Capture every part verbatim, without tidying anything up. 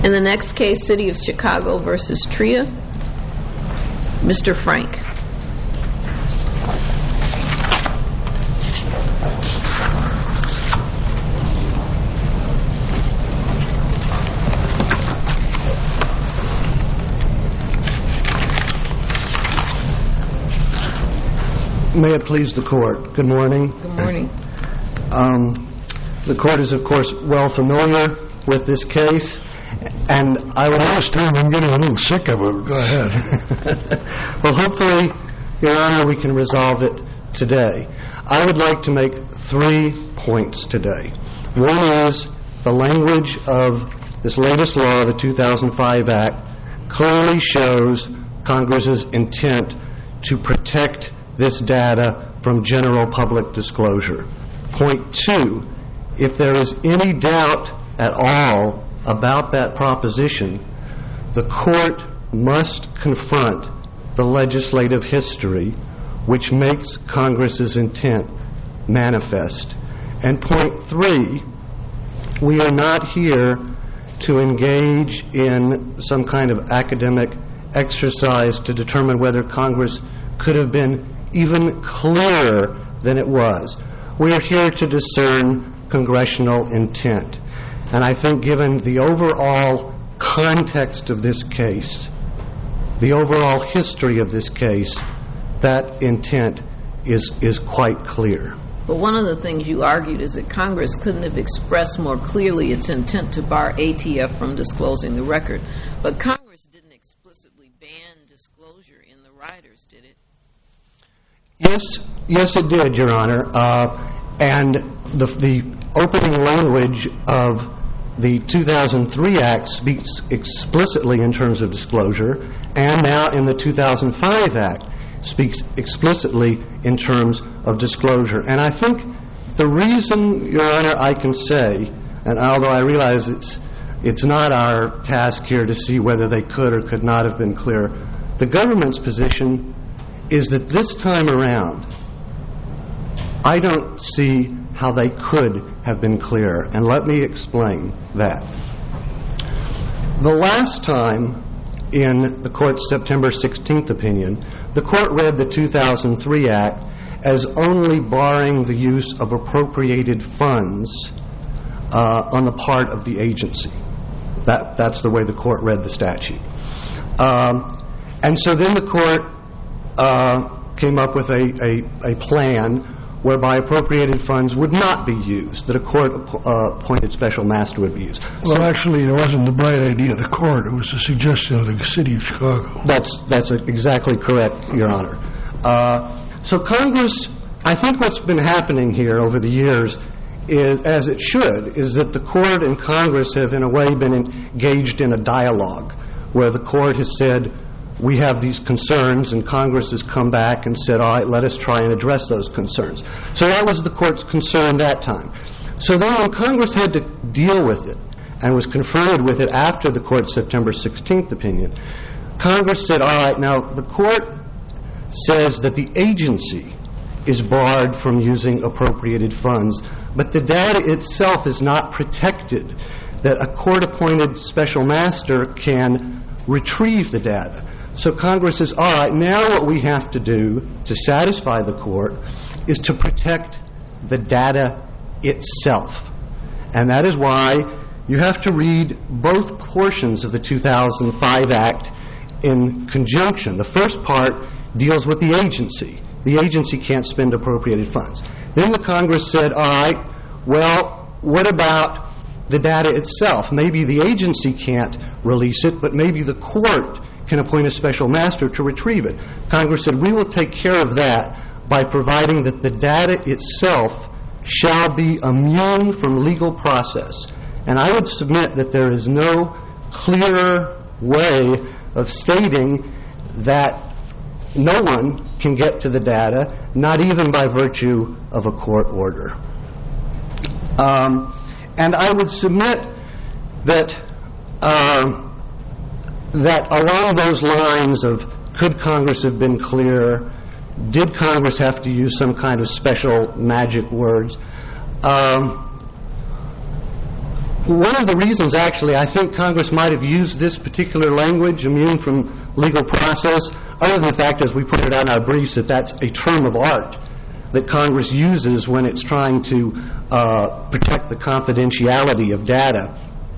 In the next case, City of Chicago versus Tria, Mister Frank. May it please the Court. Good morning. Good morning. Um, the Court is, of course, well familiar with this case, and I would understand I'm getting a little sick of it. Go ahead. Well, hopefully, Your Honor, we can resolve it today. I would like to make three points today. One is the language of this latest law, the two thousand five Act, clearly shows Congress's intent to protect this data from general public disclosure. Point two, if there is any doubt at all about that proposition, the Court must confront the legislative history which makes Congress's intent manifest. And point three, we are not here to engage in some kind of academic exercise to determine whether Congress could have been even clearer than it was. We are here to discern congressional intent. And I think given the overall context of this case, the overall history of this case, that intent is, is quite clear. But one of the things you argued is that Congress couldn't have expressed more clearly its intent to bar A T F from disclosing the record. But Congress didn't explicitly ban disclosure in the riders, did it? Yes, yes, it did, Your Honor. Uh, and the, the opening language of the two thousand three Act speaks explicitly in terms of disclosure, and now in the two thousand five Act speaks explicitly in terms of disclosure. And I think the reason, Your Honor, I can say, and although I realize it's it's not our task here to see whether they could or could not have been clear, the government's position is that this time around, I don't see how they could have been clearer. And let me explain that. The last time in the Court's September sixteenth opinion, the Court read the two thousand three Act as only barring the use of appropriated funds uh, on the part of the agency. That, that's the way the Court read the statute. Um, and so then the Court Uh, came up with a, a, a plan whereby appropriated funds would not be used, that a court uh, appointed special master would be used. Well, so, actually, it wasn't the bright idea of the Court. It was a suggestion of the City of Chicago. That's, that's exactly correct, Your Honor. Uh, so Congress, I think what's been happening here over the years is, as it should, is that the Court and Congress have in a way been engaged in a dialogue where the Court has said, we have these concerns, and Congress has come back and said, all right, let us try and address those concerns. So that was the Court's concern that time. So then when Congress had to deal with it and was confronted with it after the Court's September sixteenth opinion, Congress said, all right, now the Court says that the agency is barred from using appropriated funds, but the data itself is not protected, that a court-appointed special master can retrieve the data. So Congress says, all right, now what we have to do to satisfy the Court is to protect the data itself. And that is why you have to read both portions of the two thousand five Act in conjunction. The first part deals with the agency. The agency can't spend appropriated funds. Then the Congress said, all right, well, what about the data itself? Maybe the agency can't release it, but maybe the Court can appoint a special master to retrieve it. Congress said, we will take care of that by providing that the data itself shall be immune from legal process. And I would submit that there is no clearer way of stating that no one can get to the data, not even by virtue of a court order. Um, and I would submit that uh, that along those lines of could Congress have been clearer, did Congress have to use some kind of special magic words, um, one of the reasons, actually, I think Congress might have used this particular language, immune from legal process, other than the fact, as we put it out in our briefs, that that's a term of art that Congress uses when it's trying to uh, protect the confidentiality of data,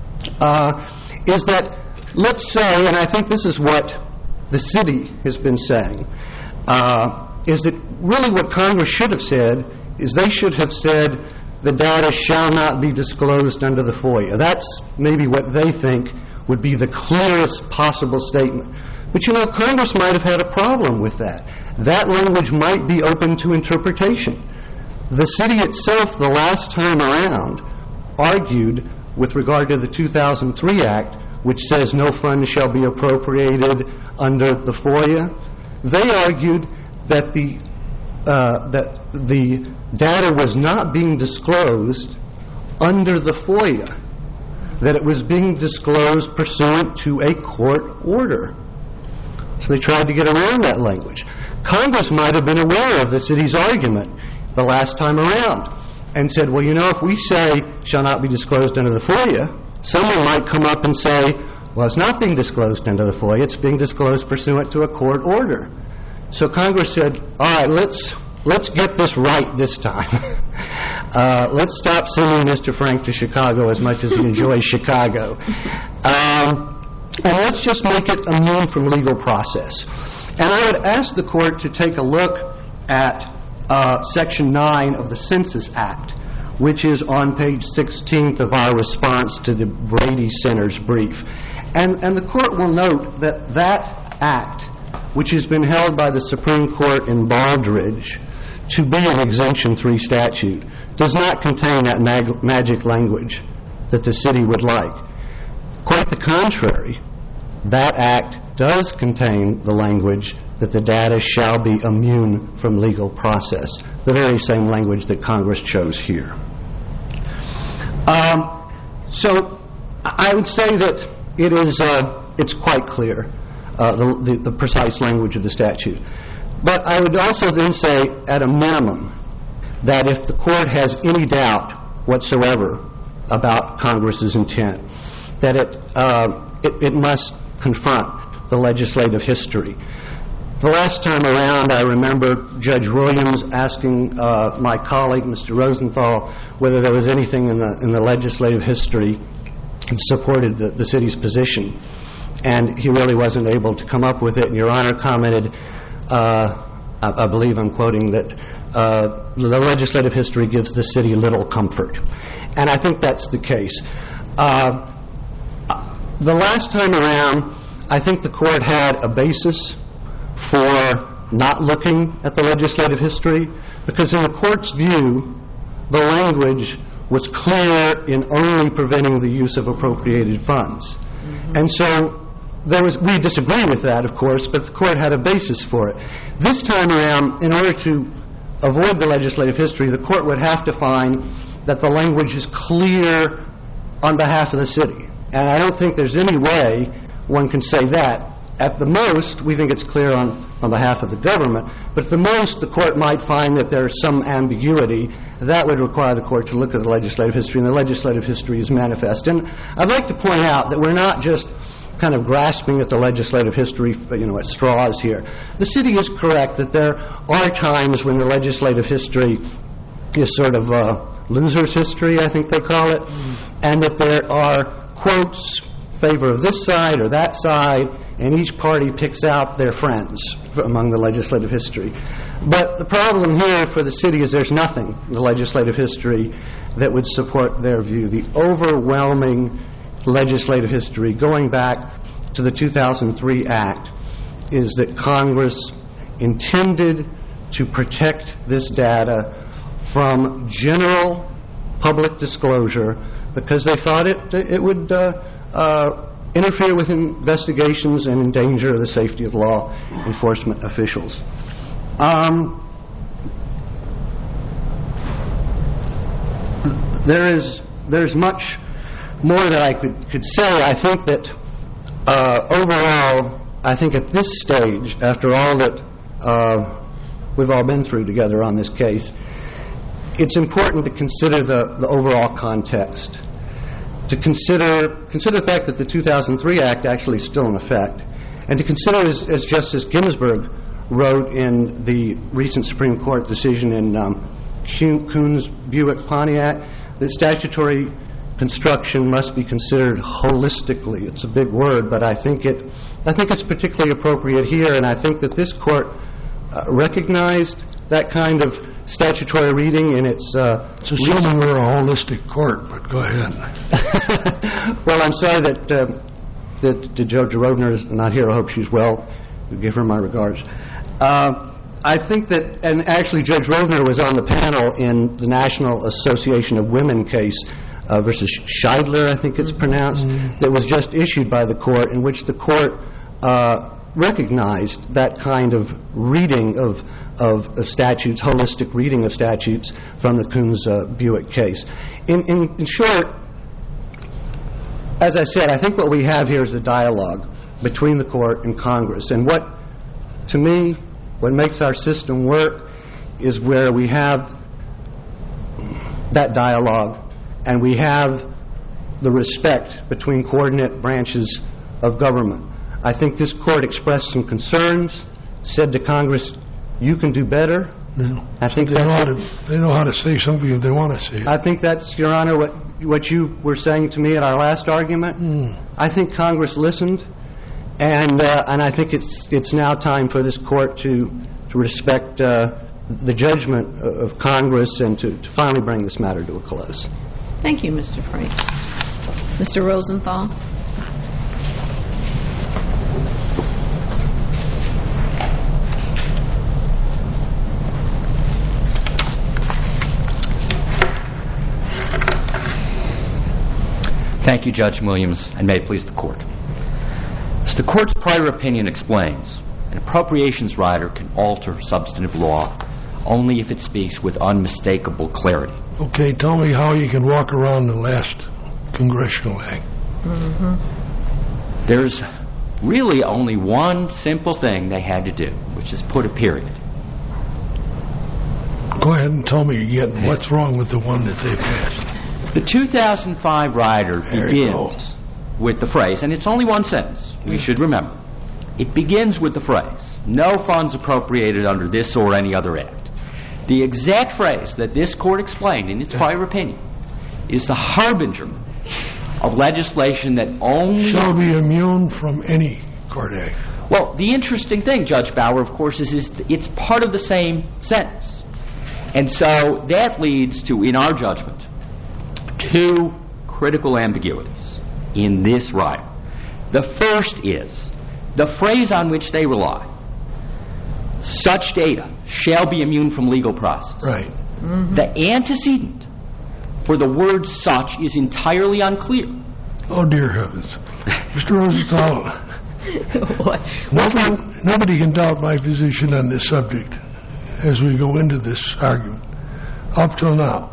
uh, is that, let's say, and I think this is what the city has been saying, uh, is that really what Congress should have said is they should have said the data shall not be disclosed under the FOIA. That's maybe what they think would be the clearest possible statement. But, you know, Congress might have had a problem with that. That language might be open to interpretation. The city itself, the last time around, argued with regard to the two thousand three Act, which says no funds shall be appropriated under the FOIA. They argued that the uh, that the data was not being disclosed under the FOIA, that it was being disclosed pursuant to a court order. So they tried to get around that language. Congress might have been aware of the city's argument the last time around and said, well, you know, if we say shall not be disclosed under the FOIA, someone might come up and say, well, it's not being disclosed under the FOIA, it's being disclosed pursuant to a court order. So Congress said, all right, let's let's get this right this time. uh, let's stop sending Mister Frank to Chicago as much as he enjoys Chicago. Um, and let's just make it immune from legal process. And I would ask the Court to take a look at uh, Section nine of the Census Act, which is on page sixteenth of our response to the Brady Center's brief. And, and the Court will note that that act, which has been held by the Supreme Court in Baldridge to be an Exemption three statute, does not contain that mag- magic language that the city would like. Quite the contrary, that act does contain the language that the data shall be immune from legal process, the very same language that Congress chose here. Um, so I would say that it is uh, it's quite clear, uh, the, the, the precise language of the statute. But I would also then say, at a minimum, that if the Court has any doubt whatsoever about Congress's intent, that it, uh, it, it must confront the legislative history. The last time around, I remember Judge Williams asking uh, my colleague, Mister Rosenthal, whether there was anything in the in the legislative history that supported the, the city's position. And he really wasn't able to come up with it. And Your Honor commented, uh, I, I believe I'm quoting, that uh, the legislative history gives the city little comfort. And I think that's the case. Uh, the last time around, I think the Court had a basis for not looking at the legislative history, because in the Court's view, the language was clear in only preventing the use of appropriated funds. Mm-hmm. And so there was, we disagree with that, of course, but the Court had a basis for it. This time around, in order to avoid the legislative history, the Court would have to find that the language is clear on behalf of the city. And I don't think there's any way one can say that. At the most, we think it's clear on, on behalf of the government, but at the most, the Court might find that there's some ambiguity. That would require the Court to look at the legislative history, and the legislative history is manifest. And I'd like to point out that we're not just kind of grasping at the legislative history, you know, at straws here. The city is correct that there are times when the legislative history is sort of uh, loser's history, I think they call it, and that there are quotes favor of this side or that side, and each party picks out their friends among the legislative history. But the problem here for the city is there's nothing in the legislative history that would support their view. The overwhelming legislative history, going back to the two thousand three Act, is that Congress intended to protect this data from general public disclosure because they thought it, it would uh, uh, interfere with investigations and endanger the safety of law enforcement officials. Um, there is there's much more that I could, could say. I think that uh, overall, I think at this stage, after all that uh, we've all been through together on this case, it's important to consider the, the overall context, to consider consider the fact that the two thousand three Act actually is still in effect, and to consider, as, as Justice Ginsburg wrote in the recent Supreme Court decision in um, Coons Buick Pontiac, that statutory construction must be considered holistically. It's a big word, but I think it I think it's particularly appropriate here, and I think that this Court uh, recognized that kind of statutory reading in its... Uh, it's assuming we're a holistic court, but go ahead. Well, I'm sorry that, uh, that, that Judge Rovner is not here. I hope she's well. I'll give her my regards. Uh, I think that, and actually Judge Rovner was on the panel in the National Association of Women case uh, versus Scheidler, I think it's pronounced, mm-hmm. that was just issued by the Court, in which the Court uh, recognized that kind of reading of, of, of statutes, holistic reading of statutes from the Coons uh, Buick case. In, in, in short, as I said, I think what we have here is a dialogue between the Court and Congress. And what, to me, what makes our system work is where we have that dialogue and we have the respect between coordinate branches of government. I think this Court expressed some concerns, said to Congress, you can do better. Yeah. I think they, know how to, they know how to say something if they want to say it. I think that's, Your Honor, what, what you were saying to me at our last argument. Mm. I think Congress listened, and uh, and I think it's it's now time for this Court to, to respect uh, the judgment of Congress and to, to finally bring this matter to a close. Thank you, Mister Frank. Mister Rosenthal. Thank you, Judge Williams, and may it please the Court. As the Court's prior opinion explains, an appropriations rider can alter substantive law only if it speaks with unmistakable clarity. Okay, tell me how you can walk around the last Congressional Act. Mm-hmm. There's really only one simple thing they had to do, which is put a period. Go ahead and tell me again what's wrong with the one that they passed. The two thousand five rider there begins with the phrase, and it's only one sentence, we should remember. It begins with the phrase, no funds appropriated under this or any other act. The exact phrase that this Court explained in its prior opinion is the harbinger of legislation that only... shall be immune from any court act. Well, the interesting thing, Judge Bauer, of course, is, is it's part of the same sentence. And so that leads to, in our judgment, two critical ambiguities in this rider. The first is the phrase on which they rely, such data shall be immune from legal process. Right. Mm-hmm. The antecedent for the word such is entirely unclear. Oh, dear heavens. Mister Rosenthal, what? nobody, nobody can doubt my position on this subject as we go into this argument. Up till now,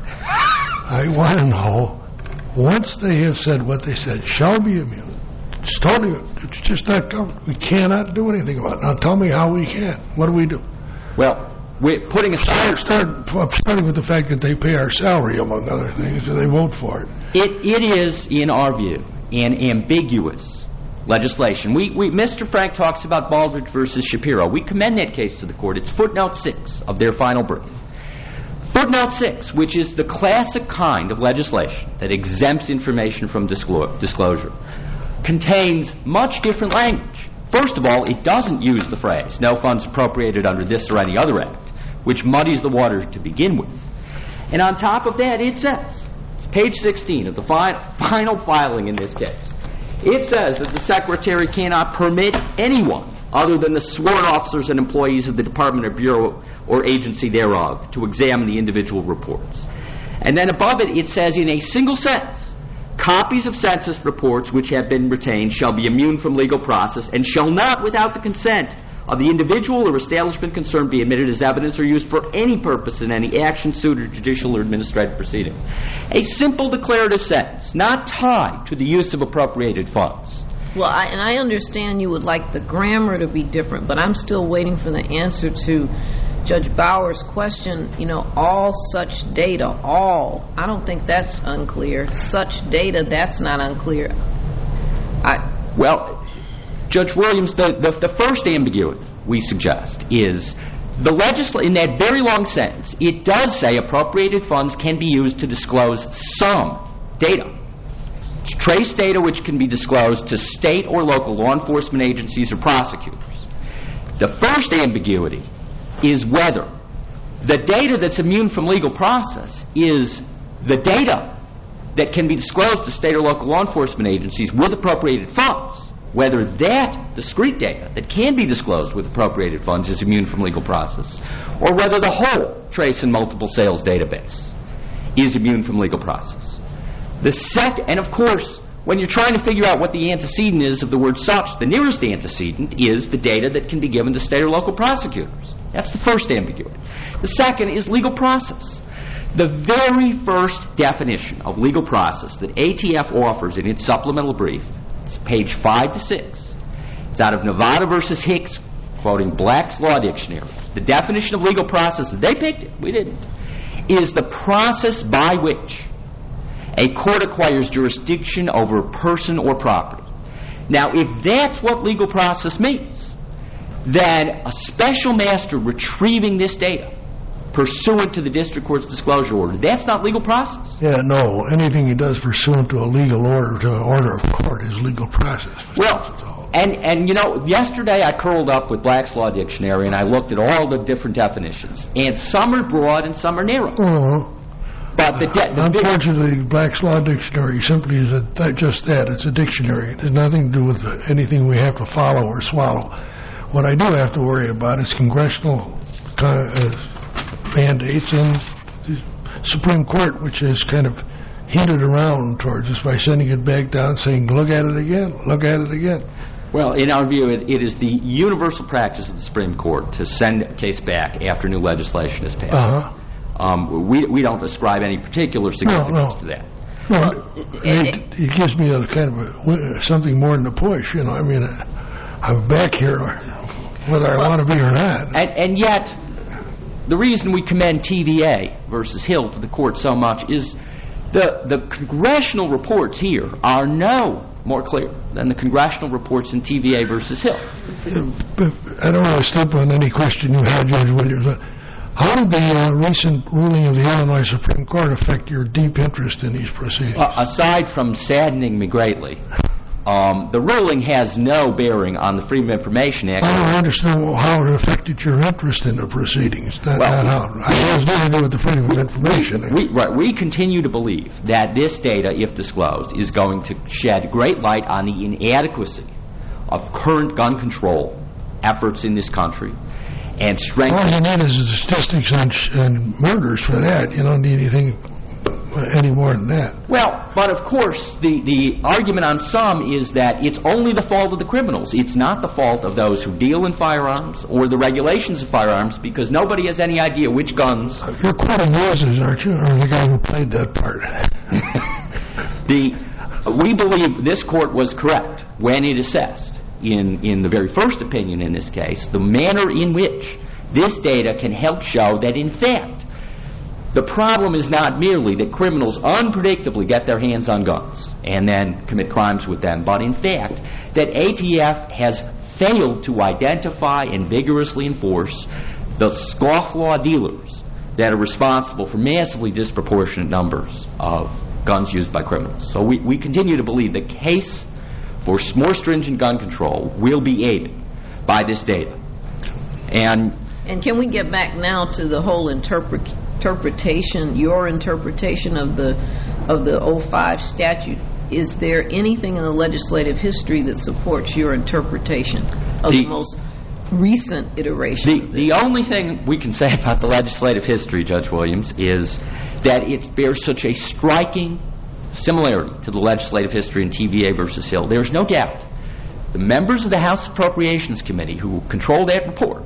I want to know, once they have said what they said, shall be immune, it's totally, it's just not covered. We cannot do anything about it. Now tell me how we can. What do we do? Well, we're putting aside... Start, start, starting with the fact that they pay our salary, among other things, and they vote for it. It, it is, in our view, an ambiguous legislation. We, we, Mister Frank talks about Baldrige versus Shapiro. We commend that case to the Court. It's footnote six of their final brief. Footnote six, which is the classic kind of legislation that exempts information from disclo- disclosure, contains much different language. First of all, it doesn't use the phrase, no funds appropriated under this or any other act, which muddies the water to begin with. And on top of that, it says, it's page sixteen of the fi- final filing in this case, it says that the Secretary cannot permit anyone other than the sworn officers and employees of the Department or Bureau or agency thereof to examine the individual reports. And then above it, it says in a single sentence, copies of census reports which have been retained shall be immune from legal process and shall not, without the consent of the individual or establishment concerned, be admitted as evidence or used for any purpose in any action, suit, or judicial or administrative proceeding. A simple declarative sentence, not tied to the use of appropriated funds. Well, I, and I understand you would like the grammar to be different, but I'm still waiting for the answer to Judge Bauer's question, you know, all such data, all, I don't think that's unclear. Such data, that's not unclear. I, well, Judge Williams, the, the, the first ambiguity we suggest is the legisl- in that very long sentence, it does say appropriated funds can be used to disclose some data. It's trace data which can be disclosed to state or local law enforcement agencies or prosecutors. The first ambiguity is whether the data that's immune from legal process is the data that can be disclosed to state or local law enforcement agencies with appropriated funds, whether that discrete data that can be disclosed with appropriated funds is immune from legal process, or whether the whole trace and multiple sales database is immune from legal process. The second, and of course, when you're trying to figure out what the antecedent is of the word such, the nearest antecedent is the data that can be given to state or local prosecutors. That's the first ambiguity. The second is legal process. The very first definition of legal process that A T F offers in its supplemental brief, it's page five to six. It's out of Nevada versus Hicks, quoting Black's Law Dictionary. The definition of legal process, they picked it, we didn't, is the process by which a court acquires jurisdiction over a person or property. Now, if that's what legal process means, then a special master retrieving this data pursuant to the district court's disclosure order, that's not legal process. Yeah, no. Anything he does pursuant to a legal order, to an order of court, is legal process. Well, and, and you know, yesterday I curled up with Black's Law Dictionary and I looked at all the different definitions. And some are broad and some are narrow. Uh-huh. But the de- the Unfortunately, Black's Law Dictionary simply is a, that, just that. It's a dictionary. It has nothing to do with anything we have to follow or swallow. What I do have to worry about is congressional uh, mandates and the Supreme Court, which has kind of hinted around towards us by sending it back down, saying, look at it again, look at it again. Well, in our view, it, it is the universal practice of the Supreme Court to send a case back after new legislation is passed. Uh-huh. Um, we we don't ascribe any particular significance no, no. to that. No, it, it gives me a kind of a, something more than a push. You know, I mean, I'm back here whether I want to be or not. And, and yet, the reason we commend T V A versus Hill to the court so much is the the congressional reports here are no more clear than the congressional reports in T V A versus Hill. I don't want to step on any question you had, Judge Williams. How did the uh, recent ruling of the Illinois Supreme Court affect your deep interest in these proceedings? Uh, aside from saddening me greatly, um, the ruling has no bearing on the Freedom of Information Act. I don't understand how it affected your interest in the proceedings. Not, well, not how. It has nothing to do with the Freedom of Information Act. We, right, we continue to believe that this data, if disclosed, is going to shed great light on the inadequacy of current gun control efforts in this country. And strength. All you need is the statistics on, sh- on murders for that. You don't need anything any more than that. Well, but of course, the, the argument on some is that it's only the fault of the criminals. It's not the fault of those who deal in firearms or the regulations of firearms, because nobody has any idea which guns. You're quoting Moses, aren't you, or the guy who played that part? the we believe this court was correct when it assessed, in, in the very first opinion in this case, the manner in which this data can help show that, in fact, the problem is not merely that criminals unpredictably get their hands on guns and then commit crimes with them, but in fact that A T F has failed to identify and vigorously enforce the scofflaw dealers that are responsible for massively disproportionate numbers of guns used by criminals. So we, we continue to believe the case for more stringent gun control will be aided by this data. And and can we get back now to the whole interpret, interpretation, your interpretation of the of the oh five statute? Is there anything in the legislative history that supports your interpretation of the, the most recent iteration? The, the only thing we can say about the legislative history, Judge Williams, is that it bears such a striking similarity to the legislative history in T V A versus Hill. There's no doubt the members of the House Appropriations Committee who control that report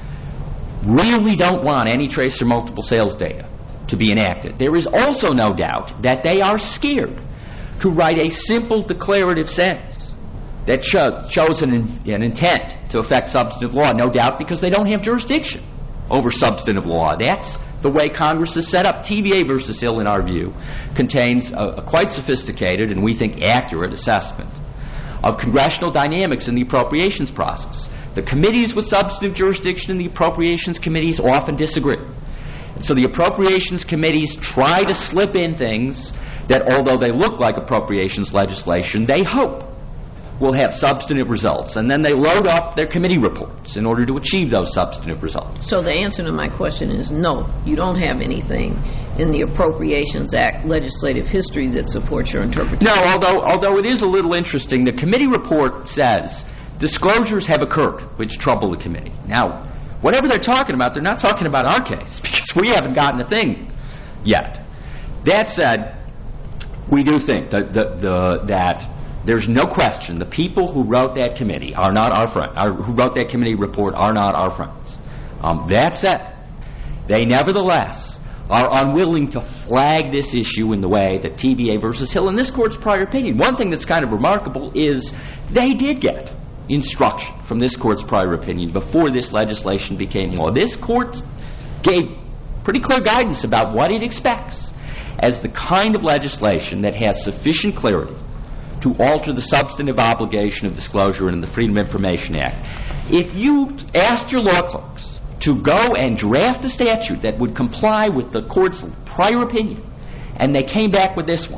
really don't want any trace or multiple sales data to be enacted. There is also no doubt that they are scared to write a simple declarative sentence that show, shows an, an intent to affect substantive law, no doubt because they don't have jurisdiction over substantive law. That's the way Congress has set up. T V A versus Hill, in our view, contains a, a quite sophisticated and we think accurate assessment of congressional dynamics in the appropriations process. The committees with substantive jurisdiction and the appropriations committees often disagree. And so the appropriations committees try to slip in things that, although they look like appropriations legislation, they hope will have substantive results. And then they load up their committee reports in order to achieve those substantive results. So the answer to my question is no, you don't have anything in the Appropriations Act legislative history that supports your interpretation. No, although, although it is a little interesting, the committee report says disclosures have occurred which trouble the committee. Now, whatever they're talking about, they're not talking about our case because we haven't gotten a thing yet. That said, we do think that, the, the, that there's no question the people who wrote that committee are not our friends, who wrote that committee report are not our friends. Um, that said, they nevertheless are unwilling to flag this issue in the way that T V A versus Hill in this court's prior opinion. One thing that's kind of remarkable is they did get instruction from this court's prior opinion before this legislation became law. This court gave pretty clear guidance about what it expects as the kind of legislation that has sufficient clarity to alter the substantive obligation of disclosure in the Freedom of Information Act. If you asked your law clerks to go and draft a statute that would comply with the court's prior opinion, and they came back with this one,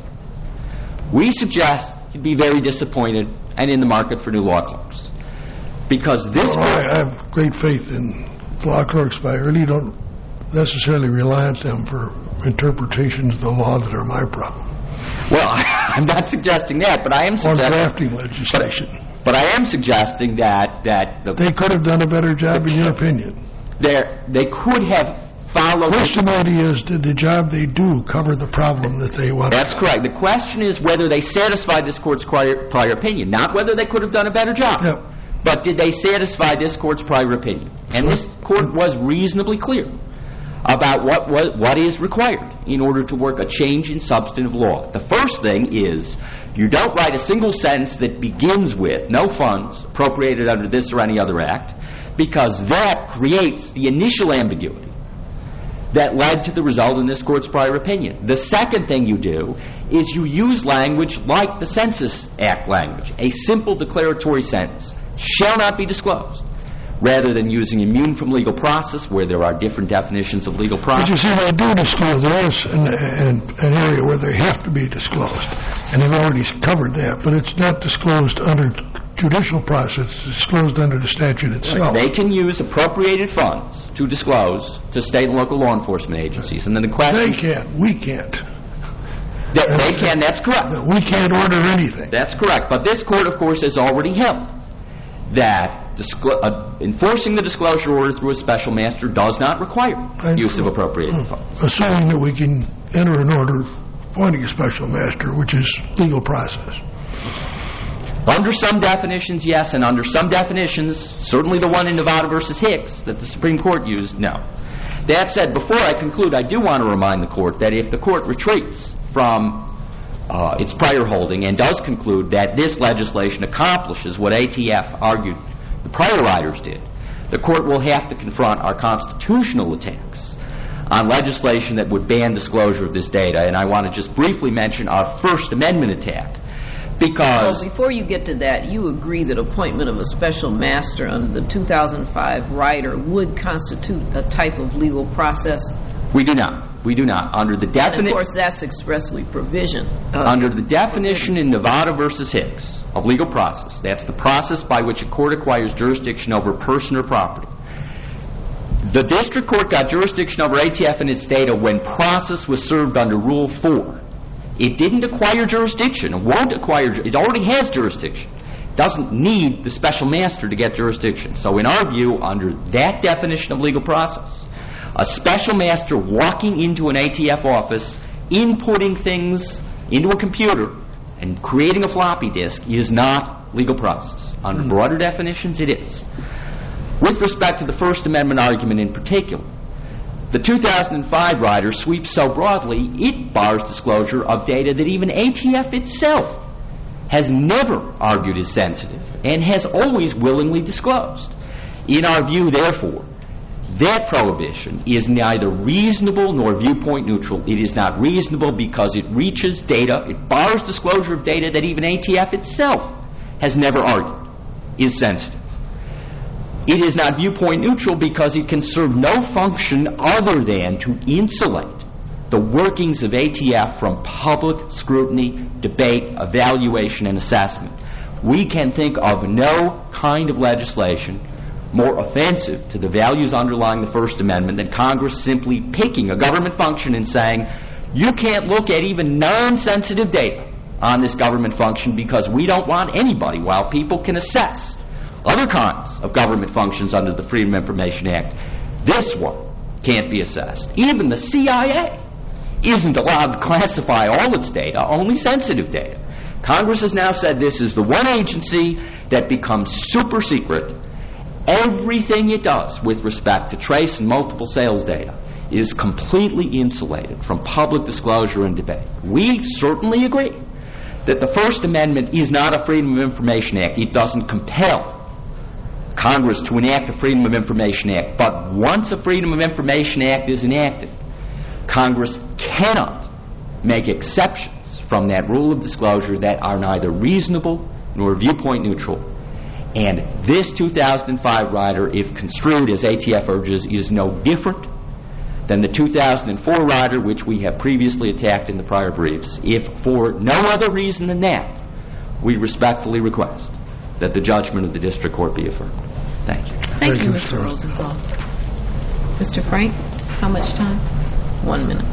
we suggest you'd be very disappointed and in the market for new law clerks. Because this well, I, I have great faith in law clerks, but I really don't necessarily rely on them for interpretations of the law that are my problem. Well, I'm not suggesting that, but I am suggesting... Or drafting legislation. But, but I am suggesting that... that the, they could have done a better job, in your opinion. They could have followed... The question is, did the job they do cover the problem that they wanted? That's correct. The question is whether they satisfied this court's prior, prior opinion, not whether they could have done a better job. Yep. But did they satisfy this court's prior opinion? And this court was reasonably clear about what, what what is required in order to work a change in substantive law. The first thing is you don't write a single sentence that begins with no funds appropriated under this or any other act, because that creates the initial ambiguity that led to the result in this court's prior opinion. The second thing you do is you use language like the Census Act language, a simple declaratory sentence, shall not be disclosed, rather than using immune from legal process, where there are different definitions of legal process. But you see, they do disclose. There is an, an, an area where they have to be disclosed, and they've already covered that, but it's not disclosed under judicial process. It's disclosed under the statute itself. Right. They can use appropriated funds to disclose to state and local law enforcement agencies. And then the question... They can. We can't. They, they can. That's correct. We can't order anything. That's correct. But this court, of course, has already held that disclo- uh, enforcing the disclosure order through a special master does not require I, use of appropriated funds. Assuming that we can enter an order appointing a special master, which is legal process. Under some definitions, yes, and under some definitions, certainly the one in Nevada versus Hicks that the Supreme Court used, no. That said, before I conclude, I do want to remind the court that if the court retreats from uh, its prior holding and does conclude that this legislation accomplishes what A T F argued the prior writers did, the court will have to confront our constitutional attacks on legislation that would ban disclosure of this data. And I want to just briefly mention our First Amendment attack. Because well, before you get to that, you agree that appointment of a special master under the two thousand five rider would constitute a type of legal process? We do not. We do not. Under the definition... Of course, that's expressly provision. Uh, under the definition in Nevada versus Hicks of legal process, that's the process by which a court acquires jurisdiction over a person or property. The district court got jurisdiction over A T F and its data when process was served under Rule four. It didn't acquire jurisdiction. It won't acquire. It already has jurisdiction. It doesn't need the special master to get jurisdiction. So in our view, under that definition of legal process, a special master walking into an A T F office, inputting things into a computer, and creating a floppy disk is not legal process. Under mm-hmm. broader definitions, it is. With respect to the First Amendment argument in particular, the two thousand five rider sweeps so broadly, it bars disclosure of data that even A T F itself has never argued is sensitive and has always willingly disclosed. In our view, therefore, That prohibition is neither reasonable nor viewpoint neutral. It is not reasonable because it reaches data, it bars disclosure of data that even A T F itself has never argued is sensitive. It is not viewpoint neutral because it can serve no function other than to insulate the workings of A T F from public scrutiny, debate, evaluation, and assessment. We can think of no kind of legislation more offensive to the values underlying the First Amendment than Congress simply picking a government function and saying, you can't look at even non-sensitive data on this government function because we don't want anybody, while people can assess other kinds of government functions under the Freedom of Information Act, this one can't be assessed. Even the C I A isn't allowed to classify all its data, only sensitive data. Congress has now said this is the one agency that becomes super secret. Everything it does with respect to trace and multiple sales data is completely insulated from public disclosure and debate. We certainly agree that the First Amendment is not a Freedom of Information Act. It doesn't compel Congress to enact the Freedom of Information Act. But once a Freedom of Information Act is enacted, Congress cannot make exceptions from that rule of disclosure that are neither reasonable nor viewpoint neutral. And this two thousand five rider, if construed as A T F urges, is no different than the two thousand four rider, which we have previously attacked in the prior briefs. If for no other reason than that, we respectfully request that the judgment of the district court be affirmed. Thank you. Thank, Thank you, you, Mister Mister Rosenthal. Mister Frank, how much time? One minute.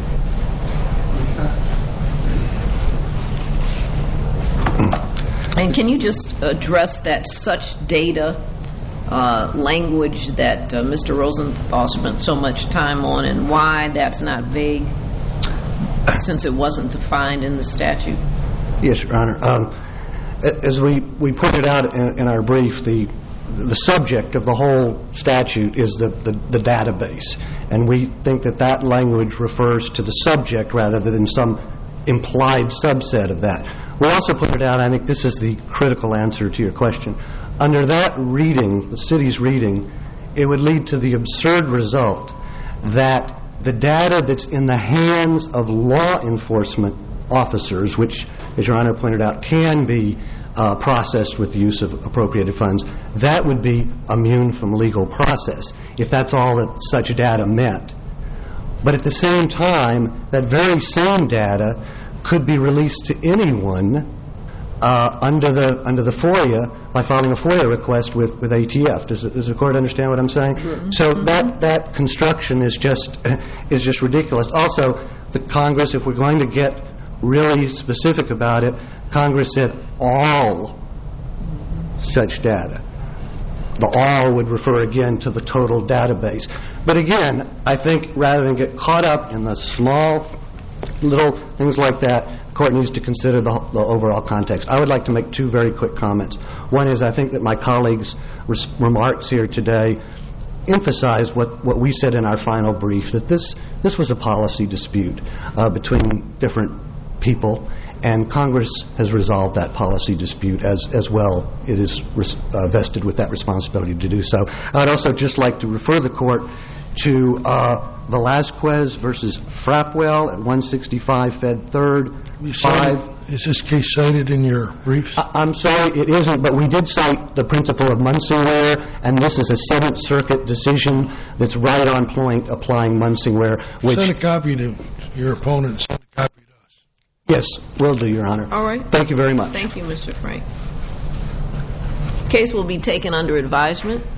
And can you just address that such data uh, language that uh, Mister Rosenthal spent so much time on, and why that's not vague, since it wasn't defined in the statute? Yes, Your Honor. Um, as we, we pointed out in, in our brief, the the subject of the whole statute is the, the, the database. And we think that that language refers to the subject rather than some implied subset of that. We also pointed out, I think this is the critical answer to your question, under that reading, the city's reading, it would lead to the absurd result that the data that's in the hands of law enforcement officers, which, as Your Honor pointed out, can be uh, processed with the use of appropriated funds, that would be immune from legal process, if that's all that such data meant. But at the same time, that very same data could be released to anyone uh, under the under the FOIA by filing a FOIA request with, with A T F. Does, does the court understand what I'm saying? Mm-hmm. So that that construction is just is just ridiculous. Also, the Congress, if we're going to get really specific about it, Congress said all such data. The all would refer again to the total database. But again, I think rather than get caught up in the small little things like that, the court needs to consider the, the overall context. I would like to make two very quick comments. One is I think that my colleagues' res- remarks here today emphasize what, what we said in our final brief, that this, this was a policy dispute uh, between different people, and Congress has resolved that policy dispute as, as well. It is res- uh, vested with that responsibility to do so. I would also just like to refer the court to uh, Velazquez versus Frapwell at one sixty-five Fed third, five. Is this case cited in your briefs? I, I'm sorry, it isn't, but we did cite the principle of Munsingware, and this is a Seventh Circuit decision that's right on point applying Munsingware. Which send a copy to your opponent. Send a copy to us. Yes, will do, Your Honor. All right. Thank you very much. Thank you, Mister Frank. Case will be taken under advisement.